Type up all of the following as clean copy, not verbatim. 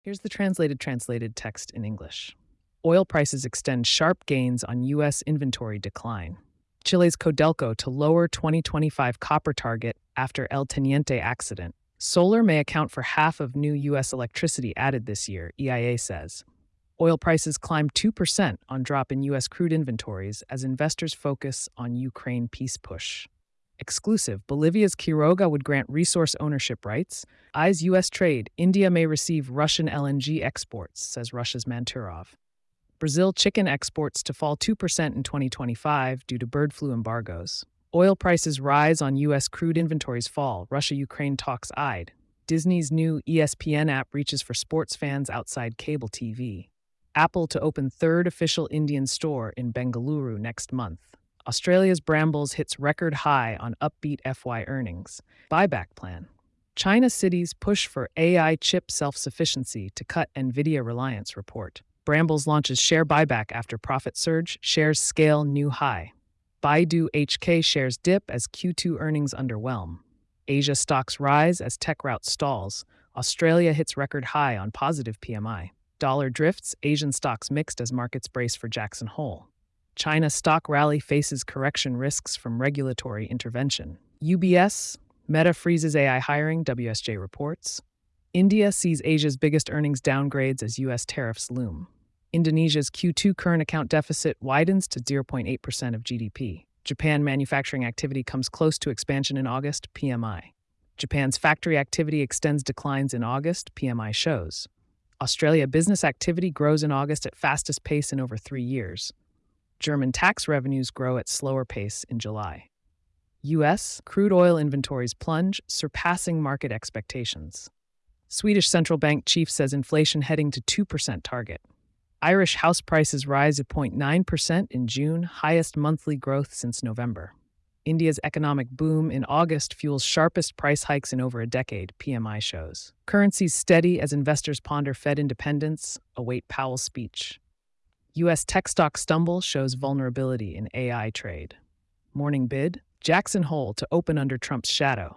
Here's the translated text in English. Oil prices extend sharp gains on U.S. inventory decline. Chile's Codelco to lower 2025 copper target after El Teniente accident. Solar may account for half of new U.S. electricity added this year, EIA says. Oil prices climbed 2% on drop in U.S. crude inventories as investors focus on Ukraine peace push. Exclusive, Bolivia's Quiroga would grant resource ownership rights. Eyes U.S. trade, India may receive Russian LNG exports, says Russia's Manturov. Brazil chicken exports to fall 2% in 2025 due to bird flu embargoes. Oil prices rise on U.S. crude inventories fall. Russia-Ukraine talks eyed. Disney's new ESPN app reaches for sports fans outside cable TV. Apple to open third official Indian store in Bengaluru next month. Australia's Brambles hits record high on upbeat FY earnings. Buyback plan. China cities push for AI chip self-sufficiency to cut NVIDIA reliance report. Brambles launches share buyback after profit surge, shares scale new high. Baidu HK shares dip as Q2 earnings underwhelm. Asia stocks rise as tech rout stalls. Australia hits record high on positive PMI. Dollar drifts, Asian stocks mixed as markets brace for Jackson Hole. China stock rally faces correction risks from regulatory intervention. UBS, Meta freezes AI hiring, WSJ reports. India sees Asia's biggest earnings downgrades as U.S. tariffs loom. Indonesia's Q2 current account deficit widens to 0.8% of GDP. Japan manufacturing activity comes close to expansion in August, PMI. Japan's factory activity extends declines in August, PMI shows. Australia business activity grows in August at fastest pace in over 3 years. German tax revenues grow at slower pace in July. U.S. crude oil inventories plunge, surpassing market expectations. Swedish central bank chief says inflation heading to 2% target. Irish house prices rise at 0.9% in June, highest monthly growth since November. India's economic boom in August fuels sharpest price hikes in over a decade, PMI shows. Currencies steady as investors ponder Fed independence, await Powell's speech. U.S. tech stock stumble shows vulnerability in AI trade. Morning bid, Jackson Hole to open under Trump's shadow.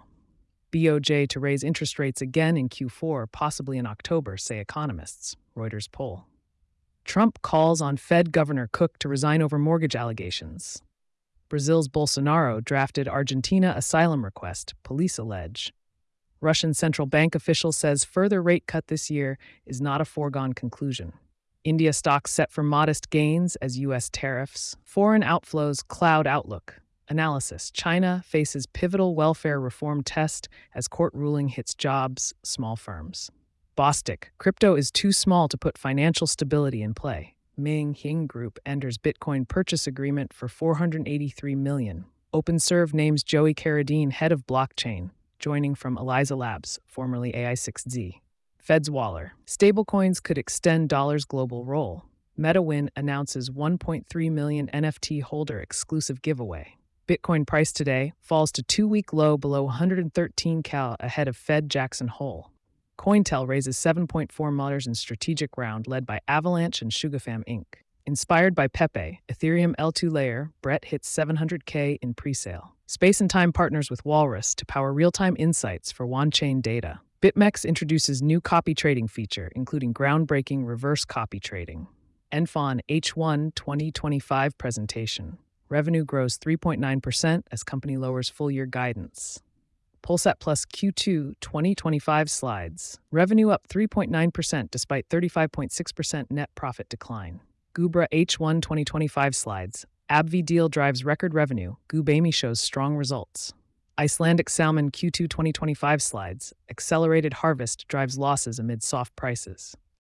BOJ to raise interest rates again in Q4, possibly in October, say economists, Reuters poll. Trump calls on Fed Governor Cook to resign over mortgage allegations. Brazil's Bolsonaro drafted Argentina asylum request, police allege. Russian central bank official says further rate cut this year is not a foregone conclusion. India stocks set for modest gains as U.S. tariffs. Foreign outflows cloud outlook. Analysis. China faces pivotal welfare reform test as court ruling hits jobs, small firms. Bostic. Crypto is too small to put financial stability in play. Ming Hing Group enters Bitcoin purchase agreement for $483 million. OpenServe names Joey Carradine head of blockchain, joining from Eliza Labs, formerly AI6Z. Feds Waller. Stablecoins could extend dollar's global role. MetaWin announces 1.3 million NFT holder exclusive giveaway. Bitcoin price today falls to 2-week low below 113 cal ahead of Fed Jackson Hole. Cointel raises $7.4 million in strategic round led by Avalanche and SugarFam Inc. Inspired by Pepe, Ethereum L2 layer, Brett hits $700K in presale. Space and Time partners with Walrus to power real-time insights for on-chain data. BitMEX introduces new copy trading feature, including groundbreaking reverse copy trading. Enfon H1 2025 presentation. Revenue grows 3.9% as company lowers full-year guidance. Polsat Plus Q2 2025 slides. Revenue up 3.9% despite 35.6% net profit decline. Gubra H1 2025 slides. AbbVie deal drives record revenue. Gubamy shows strong results. Icelandic Salmon Q2 2025 slides. Accelerated harvest drives losses amid soft prices.